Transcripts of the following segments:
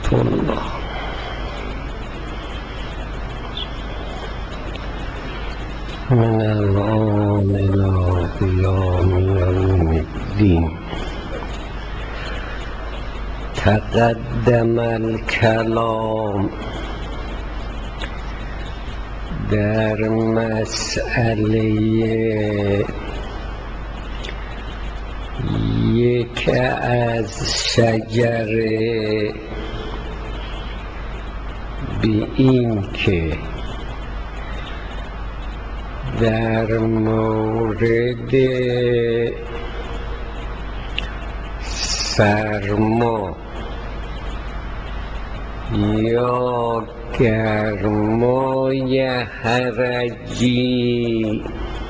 الله. من الآن إلى قیام یوم الدین تقدم الکلام در مسئله یک از شجره به این که در مورد سرما یا گرمای هرجی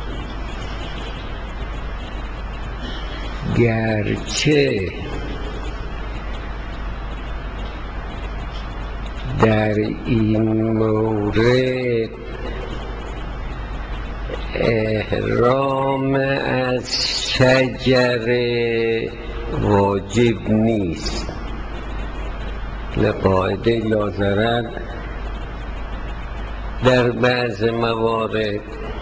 گرچه در این مورد احرام از شجره واجب نیست، لقاعده لاضرر در بعض موارد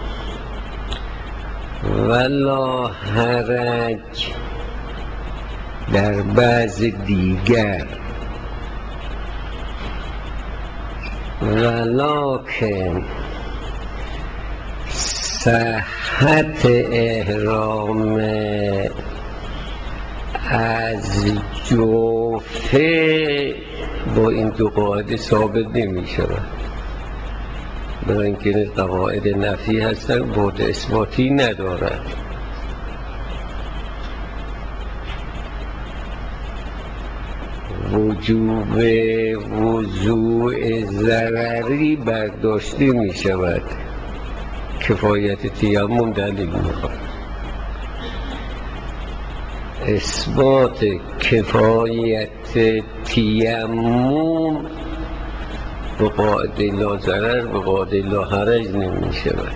ولا حرج در بعض دیگر، ولکن صحت احرام از جوفه با این دو قاعده ثابت نمی شود، برای اینکه قواعد نفی هستند بعد اثباتی ندارد. وجوب وضوء ضرری برداشته می شود، کفایت تیمم دلیل میخواد. اثبات کفایت تیمم به قاعده لا ضرر به قاعده لا حرج نمی شود.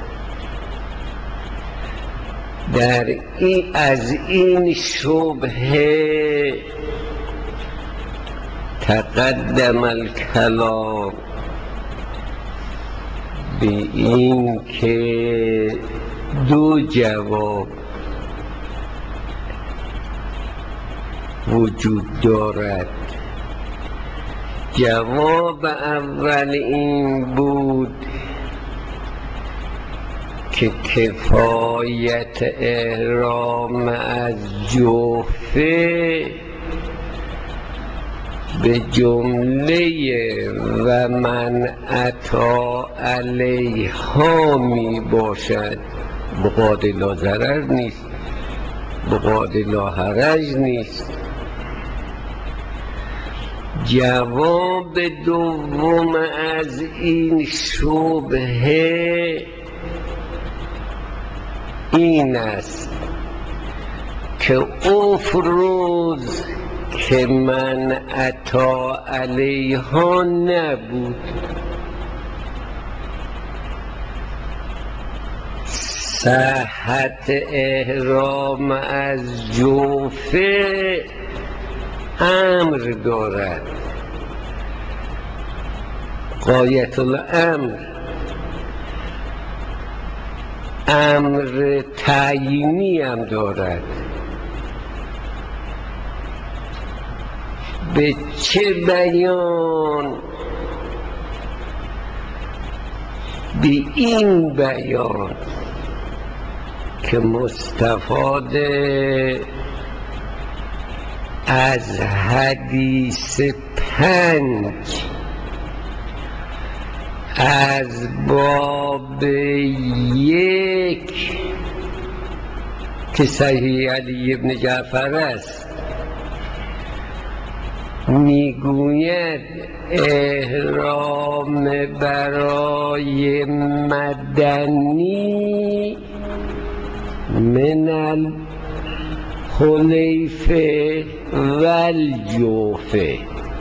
از این شبهه تقدم الکلام به این که دو جواب وجود دارد. جواب اول این بود که کفایت احرام از جوفه به جمله و من اتی علیها می باشد، به قاعده لا ضرر نیست، به قاعده لا حرج نیست. جواب دوم از این شبهه این است که افروز که من اتی علیها نبود، صحت احرام از جوفه امر دارد، غایت الامر، امر تعیینی هم دارد. به چه بیان؟ به این بیان که مستفاد از حدیث 5 از باب 1 که صحیح علی ابن جعفر است میگوید احرام برای مدنی من الحلیفه و الجوفه.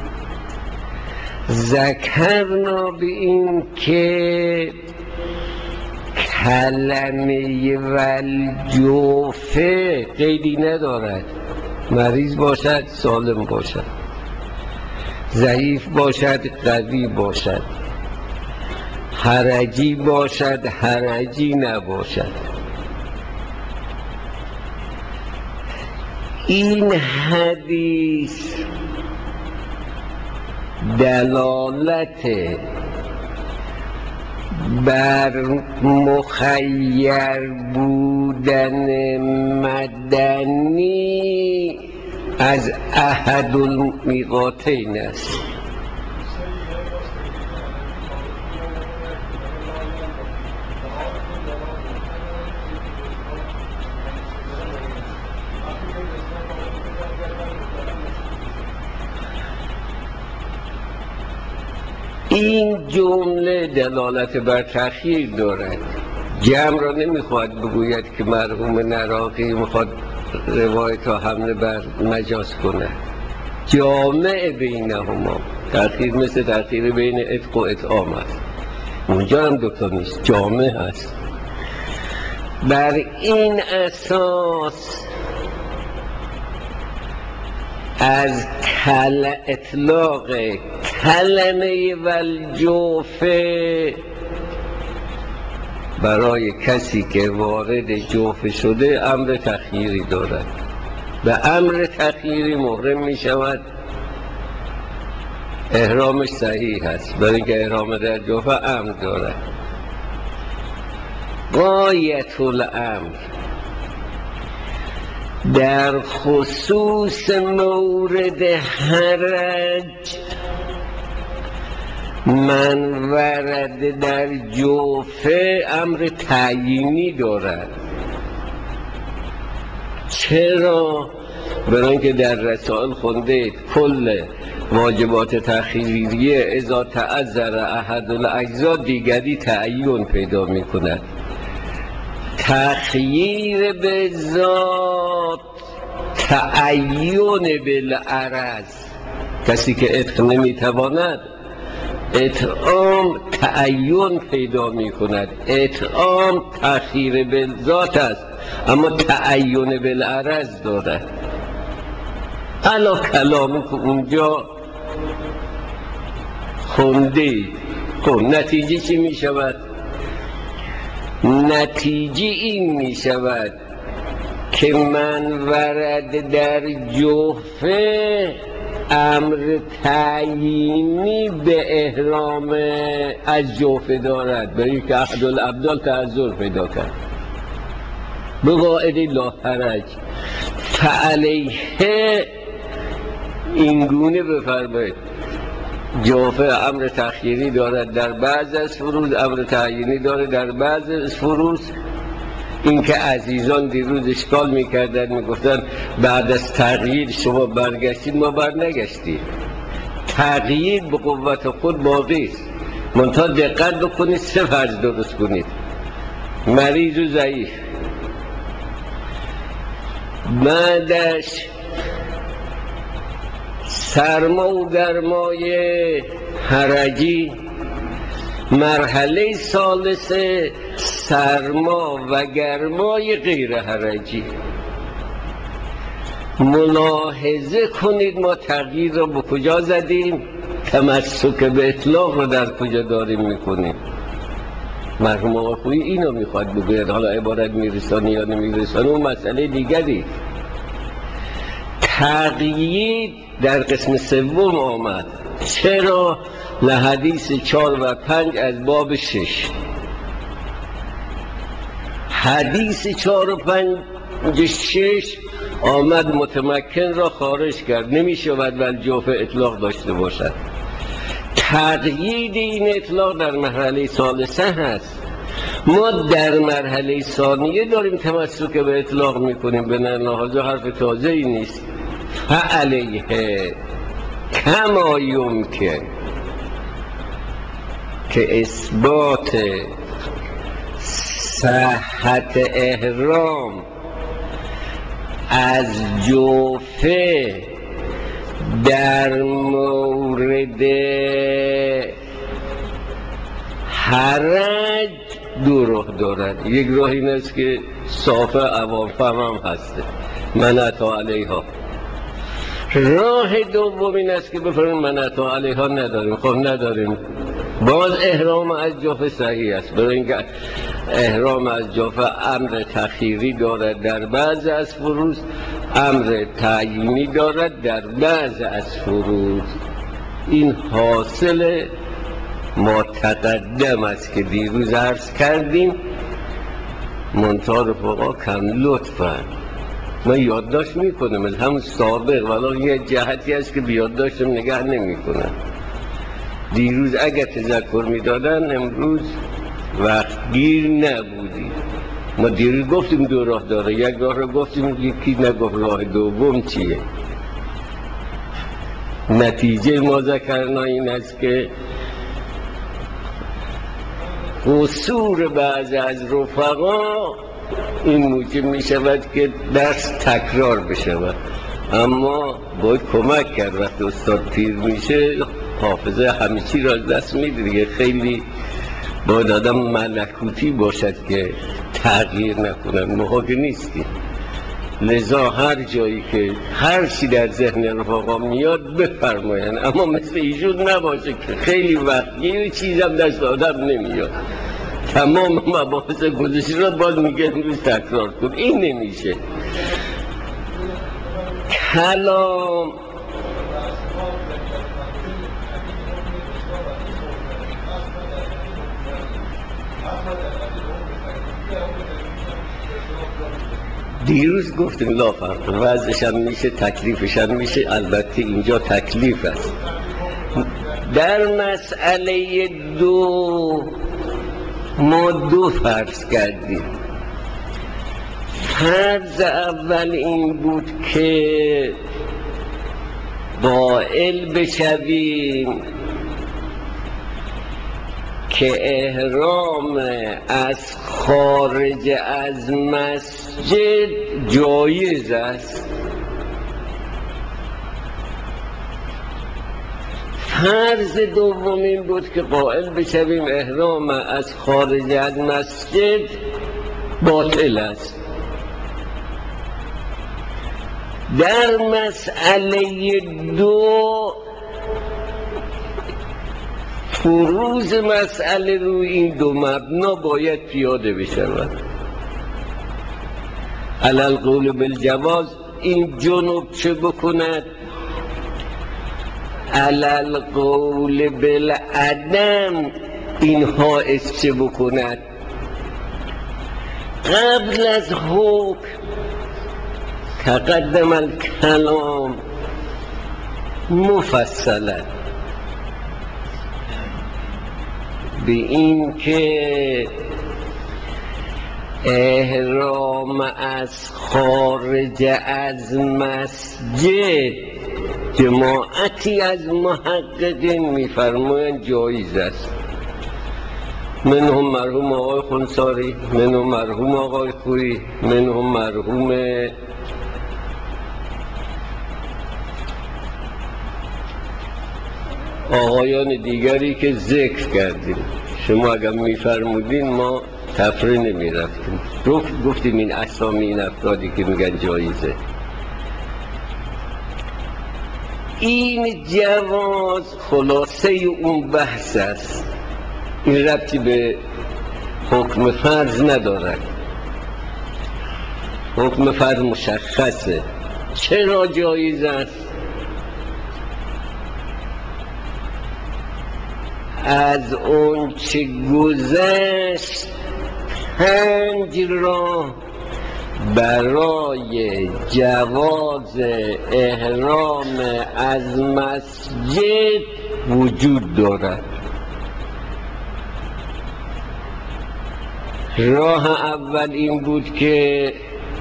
ذکرنا به این که کلمه والجوفه قیدی ندارد، مریض باشد سالم باشد. ضعیف باشد قوی باشد، حرجی باشد حرجی نباشد. این حدیث دلالت بر مخیر بودن مدنی از احد المیقاتین است. این جمله دلالت بر تأخیر دارد. جمع را نمیخواد بگوید که مرحوم نراقی میخواد روایت را حمله بر مجاز کنه. جامع بینهما، تأخیر مثل تأخیر بین عتق و اطعام است، اونجا هم دوتا نیست، جامع هست. بر این اساس از اطلاق کلمه والجوفه برای کسی که وارد جوفه شده امر تخییری دارد. به امر تخییری محرم می شود، احرامش صحیح هست، برای اینکه احرام در جوفه امر دارد. غایت الامر در خصوص مورد حرج من ورد در جوفه امر تعیینی دارد. چرا؟ برای اینکه در رسائل خونده کل واجبات تخییریه اذا تعذر احد الاجزا دیگری تعیین پیدا می کند. تخییر به ذات تعیین بالعرض، کسی که عتق نمیتواند اطعام تعیین پیدا می کند. اطعام تخییر به ذات است اما تعیین بالعرض دارد. علا کلامی که اونجا خونده، خب نتیجه چی می شود؟ نتیجه این می شود که من ورد در جوفه امر تعیینی به احرام از جوفه دارد، برای که احد الابدال تعذر پیدا کرد. به قاعده لا حرج فعلیه اینگونه بفرمایید جوفه امر تخییری دارد در بعض از فروض، امر تعیینی دارد در بعض از فروض. این که عزیزان دیروز اشکال میکردن میگفتن بعد از تغییر شما برگشتید، ما برنگشتیم. تغییر به قوت خود باقی است، منتها دقت بکنید سه فرض درست کنید: مریض و ضعیف، بعدش سرما و گرمای حرجی، مرحله ثالثه سرما و گرمای غیر حرجی. ملاحظه کنید ما تغییر را به کجا زدیم، تمسک به اطلاق را در کجا داریم میکنیم. مرحوم آقای خویی اینو میخواد بگوید، حالا عبارت میرسانی یا نمیرسانی اون مسئله دیگری. تقیید در قسم سوم آمد. چرا؟ لحدیث 4 و 5 از باب 6. حدیث 4 و 5 6 آمد متمکن را خارج کرد، نمی شود والجوفه اطلاق داشته باشد. تقیید این اطلاق در مرحله ثالثه هست. ما در مرحله ثانیه داریم تمسک به اطلاق میکنیم، به لحاظ حرف تازه ای نیست. فعلیه کما یمکن که اثبات صحت احرام از جوفه در مورد حرج دو راه دارد. یک راه این است که صافه عوام فهم هم هسته، منعت علیها. راه دوم این است که بفرمایید منعت علیها نداریم. خب نداریم، باز احرام از جوف صحیح است، برای اینکه احرام از جوف امر تخییری دارد در بعض از فروض، امر تعیینی دارد در بعض از فروض. این حاصل ما تقدم است که دیروز عرض کردیم. منتها رفقا کم لطفا، من یادداشت میکنم از همون سابق، ولی یه جهتی است که بیادداشتم نگه نمیکنم. دیروز اگر تذکر میدادن امروز وقت گیر نبودی. ما دیروز گفتیم دو راه داره، یک راه رو گفتیم، یکی نگفت راه دوم چیه. نتیجه ما ذکرنا این است که قصور بعض از رفقا این موجب می شود که درس تکرار بشود، اما باید کمک کرد. وقتی استاد پیر میشه حافظه همه چی را از دست میده دیگه. خیلی باید آدم ملکوتی باشد که تغییر نکنن، ما که نیستیم. لذا هر جایی که هر چی در ذهن رفقا میاد بفرماین، اما مثل ایشون نباشه که خیلی وقت یه چیزم دست آدم نمیاد، تمام مباحث گذشته را باید میگه امروز تکرار کن. این نمیشه. کلام دیروز گفتیم لا فرق، وضعش هم میشه تکلیفش هم میشه. البته اینجا تکلیف است. در مسئله دو ما دو فرض کردیم. فرض اول این بود که قائل بشویم که احرام از خارج از مسجد جایز است. فرض دوم این بود که قائل بشویم احرام از خارج از مسجد باطل است. در مسئله دو فروض مسئله روی این دو مبنا باید پیاده بشود. علی القول بالجواز این جنوب چه بکند، علی القول بالعدم این حائض چه بکند. قبل از حکم تقدم الکلام مفصلا به این که احرام از خارج از مسجد جماعتی از محققین میفرمایند جایز است. منهم مرحوم آقای خنساری، منهم مرحوم آقای خویی، منهم مرحوم آقایان دیگری که ذکر کردیم. شما اگر میفرمودین ما تفریح نمی رفتیم، گفتیم این اسامی این افرادی که میگن جایزه. این جواز خلاصه اون بحث است، این ربطی به حکم فرض ندارد. حکم فرض مشخصه. چرا جایز است؟ از اون چه گذشت 5 راه برای جواز احرام از مسجد وجود دارد. راه اول این بود که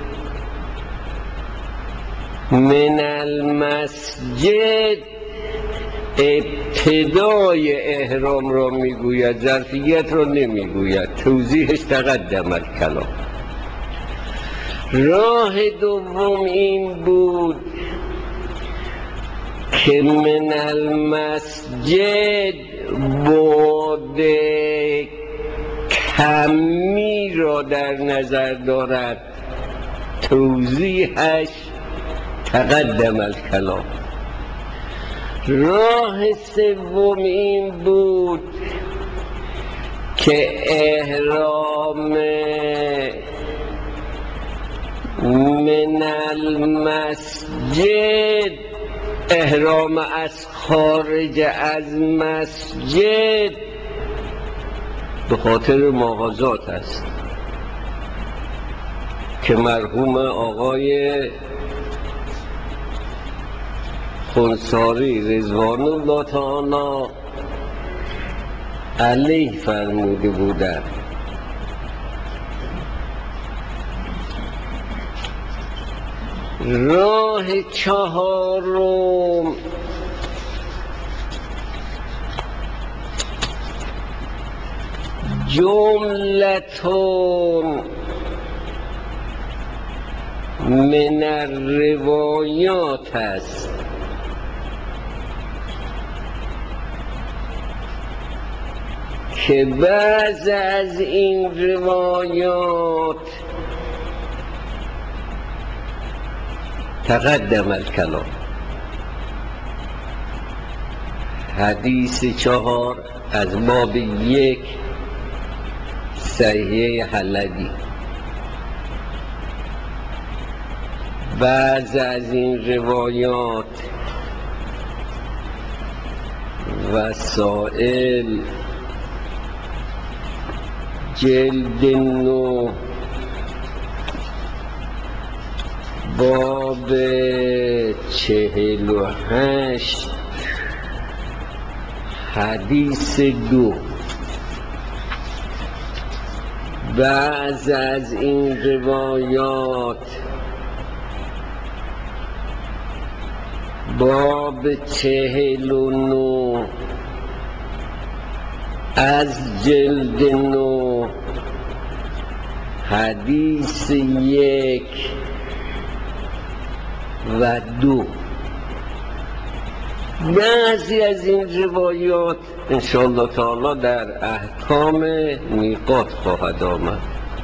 من المسجد ابتدای احرام را میگوید، ظرفیت را نمیگوید، توضیحش تقدم الکلام. راه دوم این بود که من المسجد بعد کمی را در نظر دارد، توضیحش تقدم الکلام. راه سوم این بود که احرام من المسجد، احرام از خارج از مسجد به خاطر مغازات است که مرحوم آقای خونساری رضوان الله تعالی علیه فرموده بودند. راه چهارم جملتون من الروایات است که بعض از این روایات تقدم الکلام. حدیث 4 از باب 1 صحیح حلبی. بعض از این روایات وسائل جلد 9 باب 48 حدیث 2. بعض از این روایات باب 49 از جلد 9 حدیث 1 و 2. بعضی از این روایات انشاءالله تعالی در احکام میقات خواهد آمد.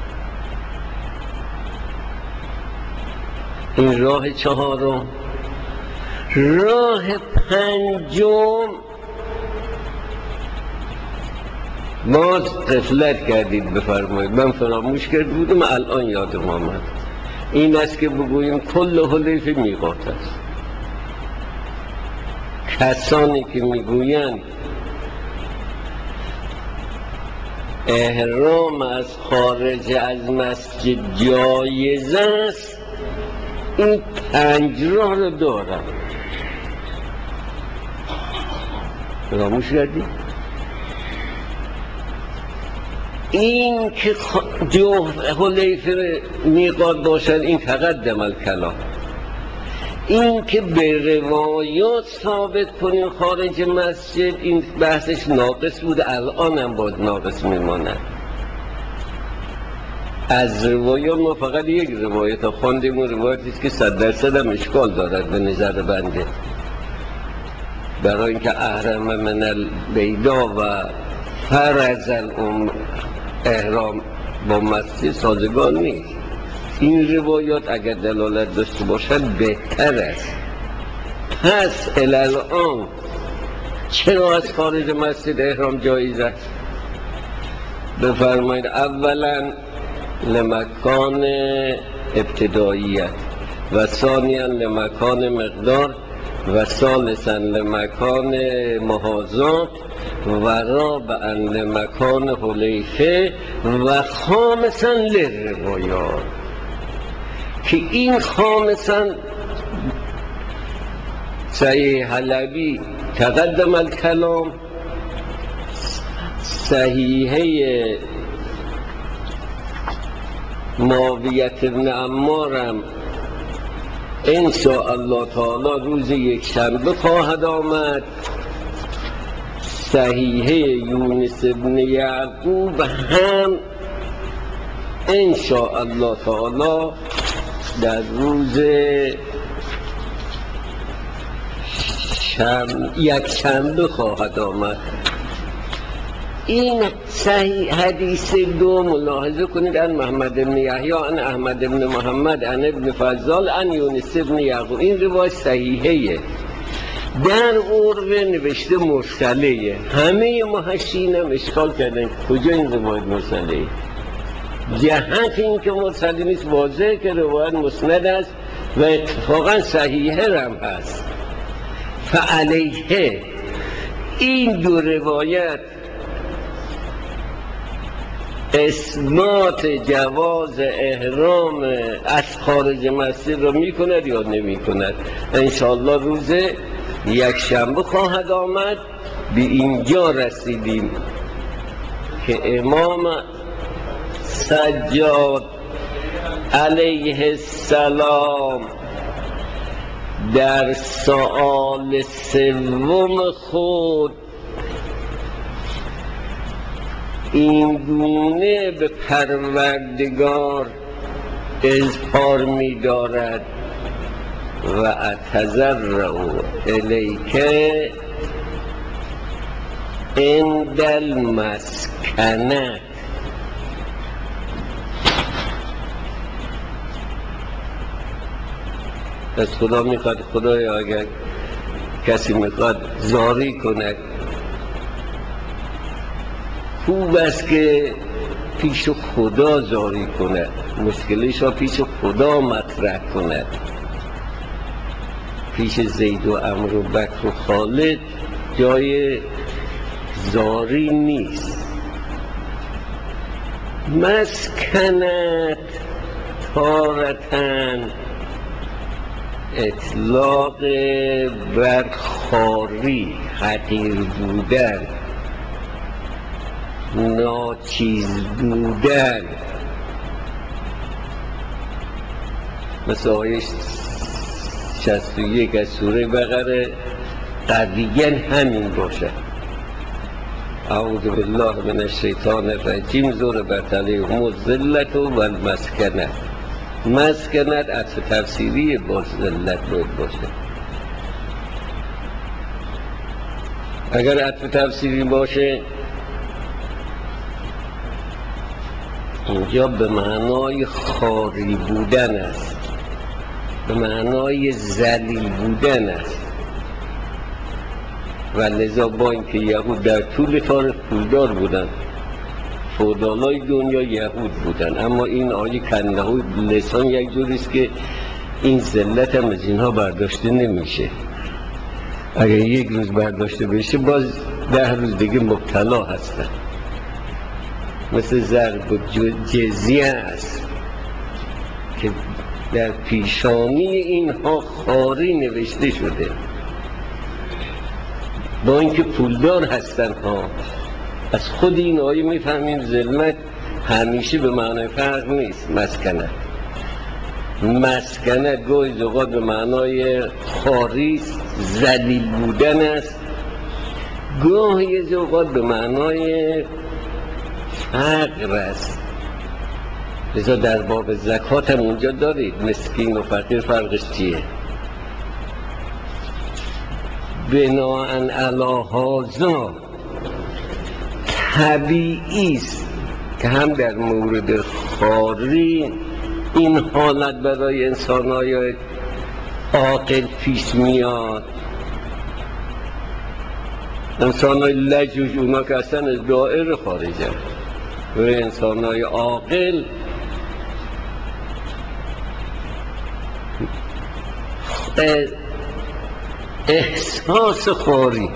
این راه چهارم. راه پنجم باز غفلت کردید بفرمایید، من فراموش کرده بودم الان یادم آمد. این است که بگوییم کل حلیفه میقات است. کسانی که میگویند احرام از خارج از مسجد جایز است، این 5 راه رو دارم. فراموش کردی؟ این که حلیفه میقات باشد این تقدم الکلام. این که به روایات ثابت کنیم خارج مسجد این بحثش ناقص بوده، الان هم باید ناقص میماند. از روایات ما فقط یک روایت خواندیم، اون روایتی است که 100% هم اشکال دارد به نظر بنده، برای اینکه احرم من البیدا و فرض احرام با مسجد سازگار نیست. این روایات اگر دلالت داشته باشد بهتر است. پس الان چرا از خارج مسجد احرام جایز است؟ بفرمایید اولا لمکان ابتداییت و ثانیا لمکان مقدار و ثالثا لمکان محاذات و رابعا لمکان حلیفه و خامسا للروایات، که این خامسا صحیح حلبی تقدم الکلام، صحیحه معاویت ابن عمارم انشاءالله تعالی روز یکشنبه خواهد آمد، صحیحه یونس ابن یعقوب هم انشاءالله تعالی در روز یکشنبه خواهد آمد. این صحیح حدیث دو ملاحظه کنید، ان محمد بن یحیی، ان احمد بن محمد، ان ابن فضال، ان یونس بن یعقوب. این روایت صحیحه. در عروه نوشته مرسله. همه محشین هم اشکال کردن کجا این روایت مرسله؟ جهت این که مرسله نیست، واضحه که روایت مسند است و اتفاقا صحیحه هم هست. فعلیه این دو روایت اثبات جواز احرام از خارج مسجد را می کند یا نمی کند؟ انشاءالله روز یک شنبه خواهد آمد. به اینجا رسیدیم که امام سجاد علیه السلام در سؤال سوم خود این گونه به پروردگار اظهار می دارد و اتضرع الیک عند المسکنه. از خدا میخواد، خدایا اگر کسی میخواد زاری کند، خوب است که پیش خدا زاری کند، مشکلش را پیش خدا مطرح کند. پیش زید و عمرو و بکر و خالد جای زاری نیست. مسکنت تارتن اطلاق بر خاری، حقیر بودن، ناچیز بودن. مثل آیه 61 از سوره بقره قویاً همین باشد. اعوذ بالله من الشیطان الرجیم. زور برتلیهم الذلة و المسکنه. مسکنت عطف تفسیری با ذلت باید باشه. اگر عطف تفسیری باشه اینجا به معنای خاری بودن است، به معنای ذلیل بودن است. و لذا با اینکه یهود در طول تاریخ پولدار بودن، فودالای دنیا یهود بودن، اما این آیه کنده لسان یک جوریست که این ذلت هم از اینها برداشته نمیشه. اگر یک روز برداشته بشه باز 10 روز دیگه مبتلا هستن. مثل ضرب و جزیه است که در پیشانی اینها خاری نوشته شده، با اینکه پولدار هستن ها. از خود این آیه میفهمیم ذلت همیشه به معنای فرق نیست. مسکنت گاهی اوقات به معنای خاری ذلیل بودن است، گاهی اوقات به معنای فقر است. لذا در باب زکات هم اونجا دارید مسکین و فقیر فرقش چیه؟ بناءً علی هذا طبیعی است که هم در مورد خاری این حالت برای انسان‌های عاقل پیش میاد. انسان‌های لجوج، اونا که اصلا از دائره خارجن، و انسان‌های عاقل احساس خاری،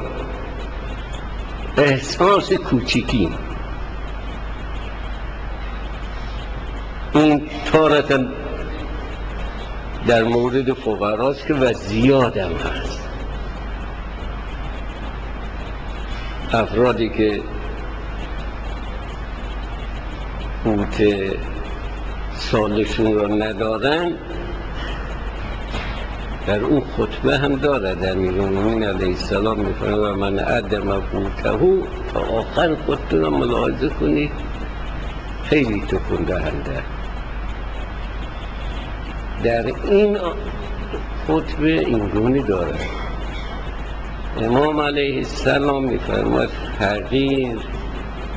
احساس کوچیکی، این تارتا در مورد فقراست که و زیادم هست. افرادی که قوت سالشون را ندارن، در اون خطبه هم دارد امیرالمومنین علیه السلام میفرماید و من عدم قوته، تا آخر خطبه را ملاحظه کنید، خیلی تکون دهنده. در این خطبه این گونه دارد. امام علیه السلام میفرماید فقیر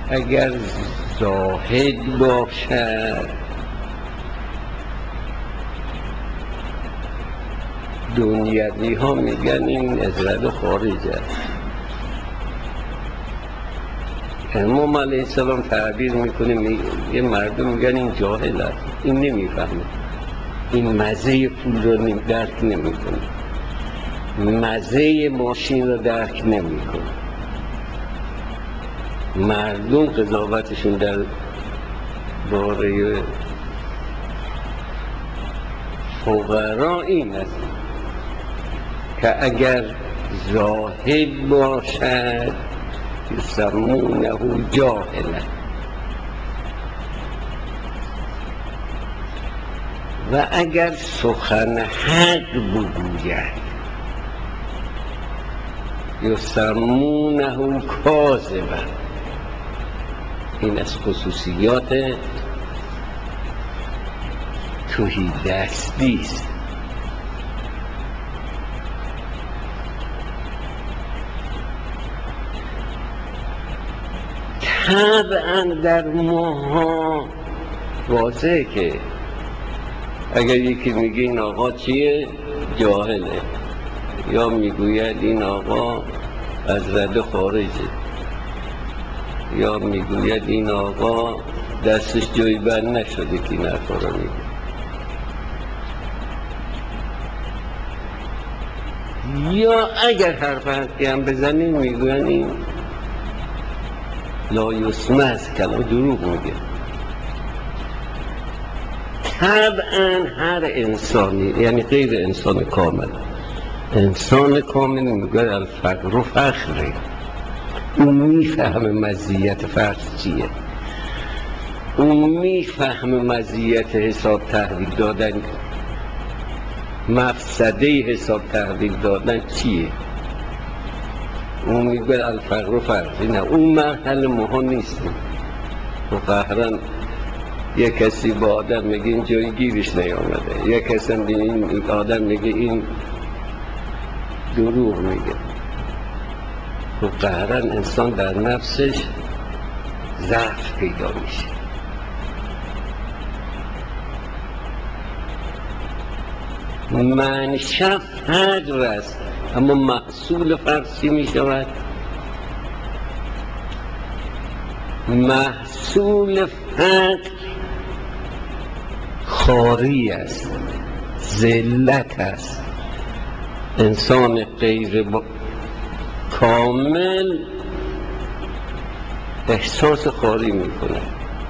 اگر زاهد باشد دنیوی ها میگن این از رد خارج است. امام علیه السلام تعبیر میکنه یه مردم میگن این جاهل است، این نمیفهمه، این مزه پول رو درک نمیکنه، مزه ماشین رو درک نمیکنه. مردم قضاوتشون در باره فقرا این است که اگر زاهد باشد یسمونه جاهلا و اگر سخن حق بگوید یسمونه کاذبا. این از خصوصیات تهیدستی است. طبعا در ماها واضحه که اگر یکی میگه این آقا چیه جاهله، یا میگوید این آقا از رده خارجه، یا میگوید این آقا دستش جایی بند نشده که این حرفا رو میگه. یا اگر حرف حقی هم بزنیم میگوین این لا یسمع از کلام، دروغ میگه. طبعا هر انسانی، یعنی غیر انسان کامل، انسان کامل میگه الفقر فخره، اون میفهمه مزیت فقر چیه، اون میفهمه مزیت حساب تحویل دادن، مفسده حساب تحویل دادن چیه. اون میگه الفقر فخره، نه اون مرحله مهم نیستیم. و قهرن یک کسی با آدم میگه این جایی گیرش نیامده، یک کسی به این آدم میگه این دروغ میگه. و قهرن انسان در نفسش ضعف پیدا میشه. منشأ فقر است، اما محصول فقر چی میشود؟ محصول فقر خواری است، ذلت است. انسان غیر کامل احساس خواری میکنه.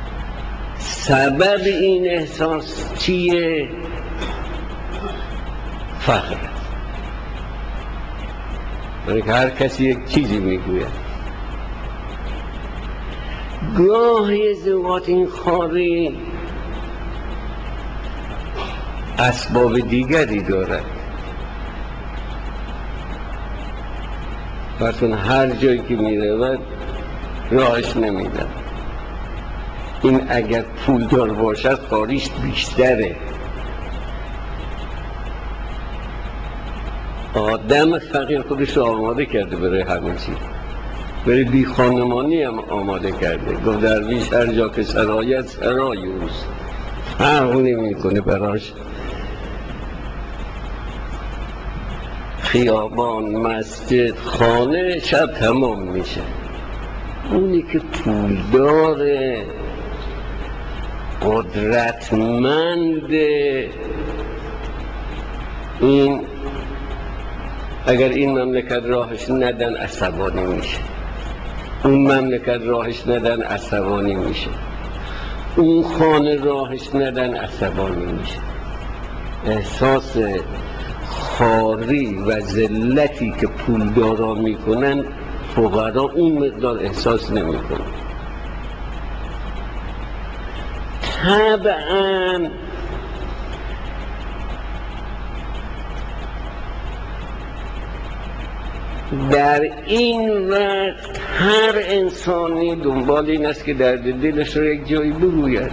سبب این احساس چیه؟ فقر است. برای که هر کسی یک چیزی میگوید. گاهی زوات این خواری اسباب دیگری دارد. مثلا هر جایی که میرود راهش نمیدن. این اگر پولدار باشد خواریش بیشتره. آدم فقیر خودش رو آماده کرده برای همه چی، برای بی خانمانی هم آماده کرده. گفت درویش هر جا که سرایت سرای اوست، فرق نمی کنه براش خیابان، مسجد، خانه، شب تمام میشه. اونی که پولداره، قدرتمنده، این اگر این مملکت راهش ندن عصبانی میشه، اون مملکت راهش ندن عصبانی میشه، اون خانه راهش ندن عصبانی میشه. احساس خواری و ذلتی که پولدارا میکنن فقرا اون مقدار احساس نمیکنن. طبعا در این وقت هر انسانی دنبال این است که درد دلش رو یک جایی بگوید.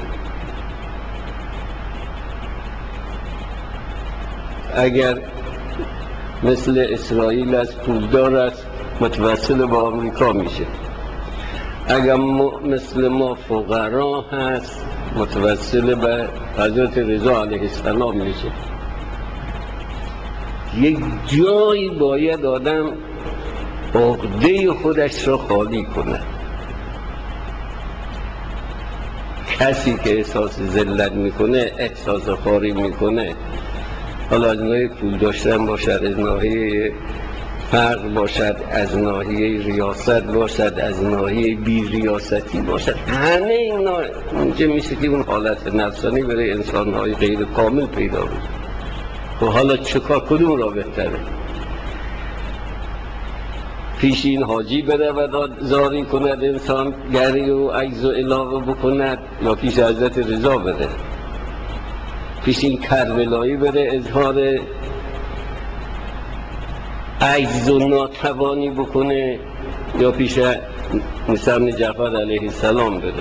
اگر مثل اسرائیل از پولدار است متوسل با آمریکا میشه، اگر مثل ما فقرا هست متوسل به حضرت رضا علیه السلام میشه. یک جایی باید آدم عقده خودش را خالی کنه. کسی که احساس ذلت میکنه، احساس خواری میکنه، حالا از ناحیه پول داشتن باشد، از ناحیه فقر باشد، از ناحیه ریاست باشد، از ناحیه بی ریاستی باشد، همه اینا اونجا میشه که اون حالت نفسانی برای انسانهای غیر کامل پیدا بود. خب حالا چکار کدوم را بهتره؟ پیش این حاجی بره و زاری کند انسان گری و عجز و علاقه بکند، یا پیش حضرت رضا بره؟ پیش این کربلایی بره اظهار عجز و ناتوانی بکنه، یا پیش موسی بن جعفر علیه السلام بره؟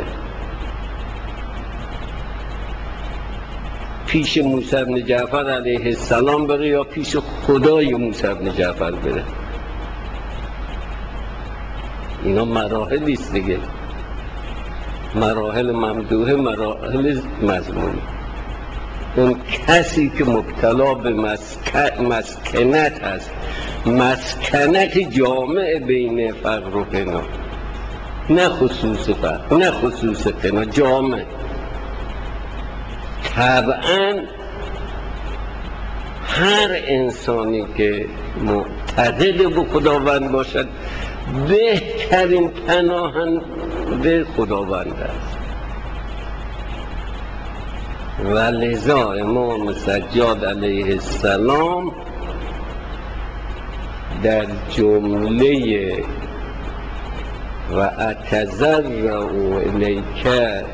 پیش موسی بن جعفر علیه السلام بره یا پیش خدای موسی بن جعفر بره؟ اینا مراحلی است دیگه، مراحل ممدوحه، مراحل مذمومه. اون کسی که مبتلا به مسکنت هست، مسکنت جامع بین فقر و غنا، نه خصوص فقر نه خصوص غنا، جامع، طبعا هر انسانی که معتقد به خداوند باشد بهترین پناهنده خداوند است. و لذا امام سجاد علیه السلام در جمله و اتضرع الیک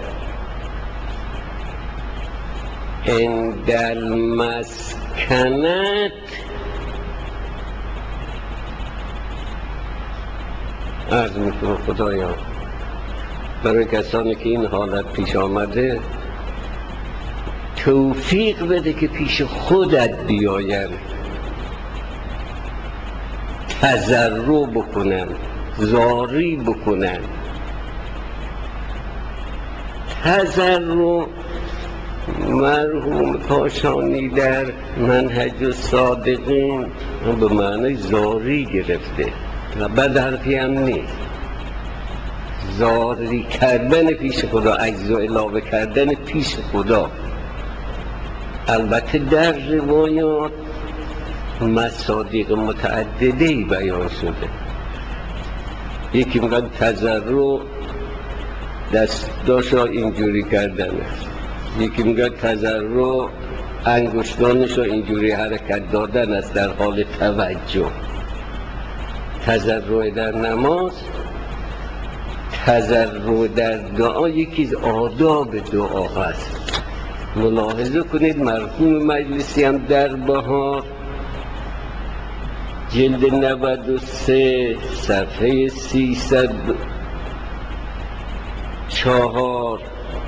عند المسکنت، عرض میکنم خدایا برای کسانی که این حالت پیش آمده توفیق بده که پیش خودت بیاین، تضرع بکنن، زاری بکنن. تضرع مرحوم کاشانی در منهج الصادقین به معنی زاری گرفته و بد حرفی هم نیست. زاری کردن پیش خدا، عجز و علاوه کردن پیش خدا. البته در روایات مصادیق متعدده‌ای بیان شده. یکی میگن تضرع دستاشا اینجوری کردن است، یکی میگن تضرع انگشتانشا اینجوری حرکت دادن است در حال توجه. تضرع در نماز، تضرع در دعا یکی از آداب دعا هست. ملاحظه کنید مرحوم مجلسی هم در بهار جلد 93 صفحه 304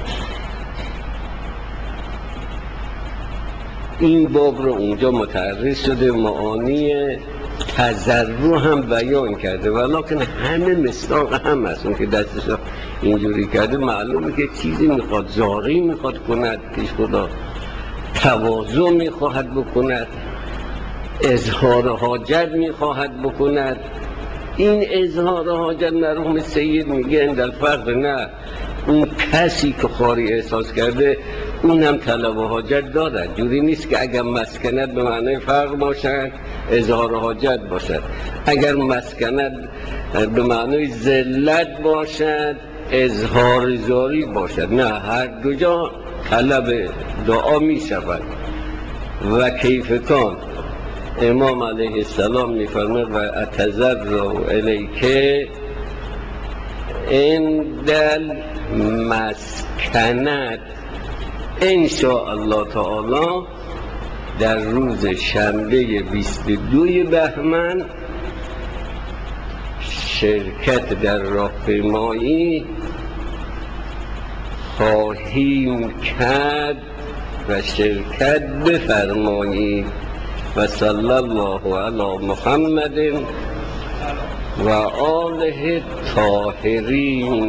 این باب رو اونجا متعرض شده، معانی تضرع هم بیان کرده، ولیکن همه مصداق هم هست. اون که دستش اینجوری کرده معلومه که چیزی میخواد، زاری میخواد کند پیش خدا، تواضع میخواهد بکند، اظهار حاجت میخواهد بکند. این اظهار حاجت مرحوم سید میگه در فرق نه، اون کسی که خواری احساس کرده اون هم طلب و حاجت دارد. جوری نیست که اگر مسکنت به معنی فقر باشد اظهار حاجت باشد، اگر مسکنت به معنی ذلت باشد اظهار زاری باشد. نه، هر دو جا طلب دعا می شود. و کیف کان امام علیه السلام می فرماید و اتضرع الیک عند المسکنت. ان شاء الله تعالی در روز شنبه 22 بهمن شرکت در راهپیمایی خواهیم کرد و شرکت بفرمایید. و صلی الله علی محمد و آله الطاهرین.